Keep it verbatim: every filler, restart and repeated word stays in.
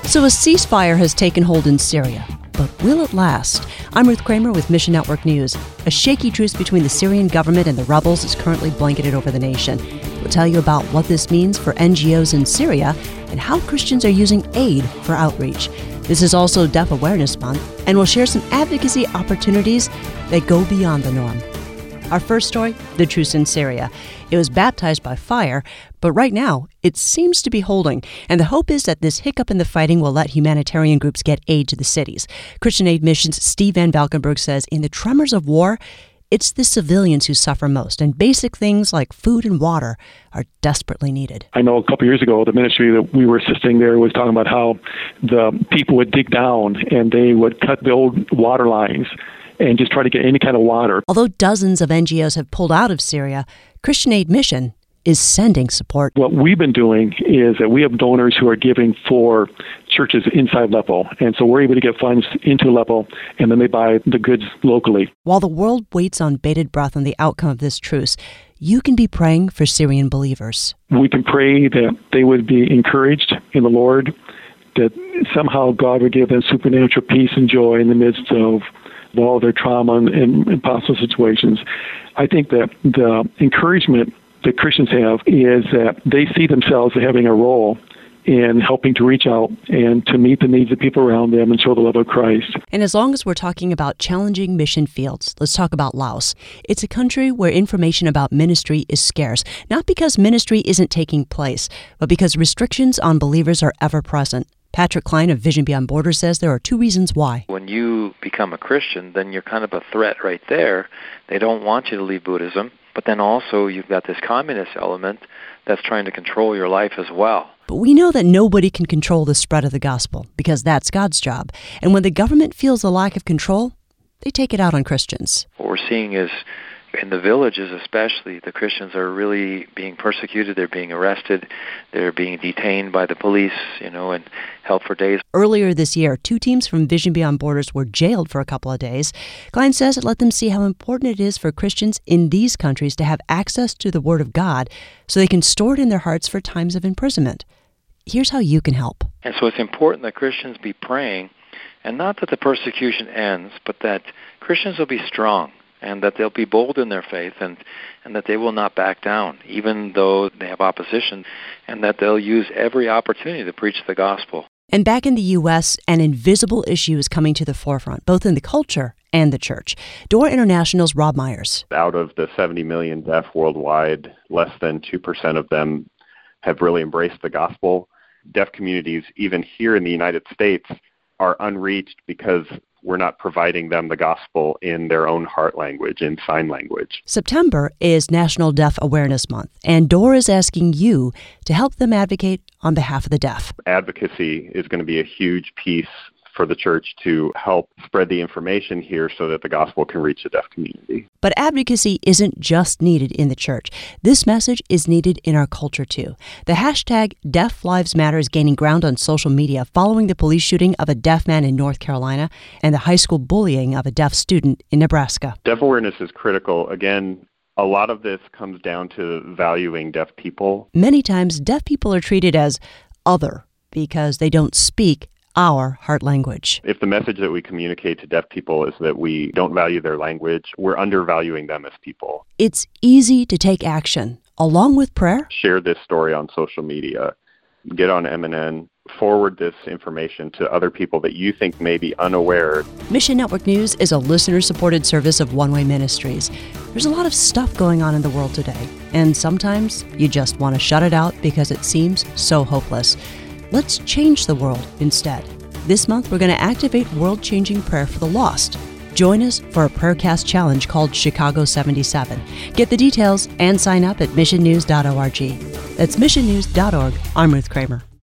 So a ceasefire has taken hold in Syria, but will it last? I'm Ruth Kramer with Mission Network News. A shaky truce between the Syrian government and the rebels is currently blanketed over the nation. We'll tell you about what this means for N G Os in Syria and how Christians are using aid for outreach. This is also Deaf Awareness Month, and we'll share some advocacy opportunities that go beyond the norm. Our first story, the truce in Syria. It was baptized by fire, but right now it seems to be holding. And the hope is that this hiccup in the fighting will let humanitarian groups get aid to the cities. Christian Aid Mission's Steve Van Valkenburg says in the tremors of war, it's the civilians who suffer most, and basic things like food and water are desperately needed. I know a couple years ago, the ministry that we were assisting there was talking about how the people would dig down and they would cut the old water lines and just try to get any kind of water. Although dozens of N G Os have pulled out of Syria, Christian Aid Mission is sending support. What we've been doing is that we have donors who are giving for churches inside Aleppo. And so we're able to get funds into Aleppo, and then they buy the goods locally. While the world waits on bated breath on the outcome of this truce, you can be praying for Syrian believers. We can pray that they would be encouraged in the Lord, that somehow God would give them supernatural peace and joy in the midst of all their trauma and, and impossible situations. I think that the encouragement that Christians have is that they see themselves as having a role in helping to reach out and to meet the needs of people around them and show the love of Christ. And as long as we're talking about challenging mission fields, let's talk about Laos. It's a country where information about ministry is scarce, not because ministry isn't taking place, but because restrictions on believers are ever present. Patrick Klein of Vision Beyond Borders says there are two reasons why. When you become a Christian, then you're kind of a threat right there. They don't want you to leave Buddhism, but then also you've got this communist element that's trying to control your life as well. But we know that nobody can control the spread of the gospel because that's God's job. And when the government feels a lack of control, they take it out on Christians. What we're seeing is in the villages especially, the Christians are really being persecuted. They're being arrested. They're being detained by the police, you know, and held for days. Earlier this year, two teams from Vision Beyond Borders were jailed for a couple of days. Klein says it let them see how important it is for Christians in these countries to have access to the Word of God so they can store it in their hearts for times of imprisonment. Here's how you can help. And so it's important that Christians be praying, and not that the persecution ends, but that Christians will be strong, and that they'll be bold in their faith, and, and that they will not back down, even though they have opposition, and that they'll use every opportunity to preach the gospel. And back in the U S, an invisible issue is coming to the forefront, both in the culture and the church. Door International's Rob Myers. Out of the seventy million deaf worldwide, less than two percent of them have really embraced the gospel. Deaf communities, even here in the United States, are unreached because we're not providing them the gospel in their own heart language, in sign language. September is National Deaf Awareness Month, and Door is asking you to help them advocate on behalf of the deaf. Advocacy is going to be a huge piece for the church to help spread the information here so that the gospel can reach the deaf community. But advocacy isn't just needed in the church. This message is needed in our culture too. The hashtag Deaf Lives Matter is gaining ground on social media following the police shooting of a deaf man in North Carolina and the high school bullying of a deaf student in Nebraska. Deaf awareness is critical. Again, a lot of this comes down to valuing deaf people. Many times, deaf people are treated as other because they don't speak our heart language. If the message that we communicate to deaf people is that we don't value their language, we're undervaluing them as people. It's easy to take action, along with prayer. Share this story on social media. Get on M N N. Forward this information to other people that you think may be unaware. Mission Network News is a listener-supported service of One Way Ministries. There's a lot of stuff going on in the world today, and sometimes you just want to shut it out because it seems so hopeless. Let's change the world instead. This month, we're going to activate world-changing prayer for the lost. Join us for a Prayercast challenge called Chicago seventy-seven. Get the details and sign up at mission news dot org. That's mission news dot org. I'm Ruth Kramer.